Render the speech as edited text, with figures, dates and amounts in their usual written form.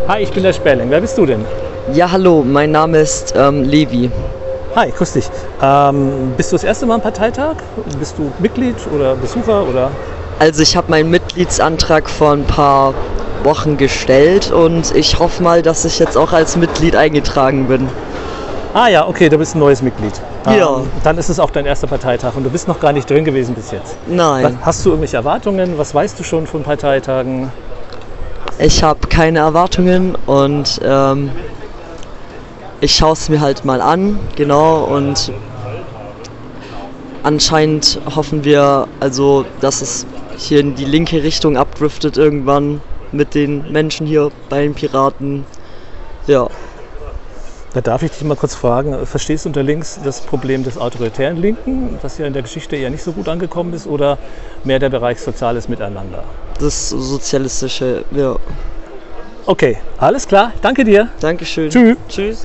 Hi, ich bin der Sperling. Wer bist du denn? Ja, hallo, mein Name ist Levi. Hi, grüß dich. Bist du das erste Mal am Parteitag? Bist du Mitglied oder Besucher oder? Also ich habe meinen Mitgliedsantrag vor ein paar Wochen gestellt und ich hoffe mal, dass ich jetzt auch als Mitglied eingetragen bin. Ah ja, okay, du bist ein neues Mitglied. Ja. Dann ist es auch dein erster Parteitag und du bist noch gar nicht drin gewesen bis jetzt. Nein, Hast du irgendwelche Erwartungen? Was weißt du schon von Parteitagen? ich habe keine Erwartungen und ich schaue es mir halt mal an, genau, und anscheinend hoffen wir, also, dass es hier in die linke Richtung abdriftet irgendwann mit den Menschen hier bei den Piraten. Ja. Da darf ich dich mal kurz fragen, verstehst du unter links das Problem des autoritären Linken, das ja in der Geschichte eher nicht so gut angekommen ist, oder mehr der Bereich soziales Miteinander? Das sozialistische, ja. Okay, alles klar, danke dir. Dankeschön. Tschüss. Tschüss.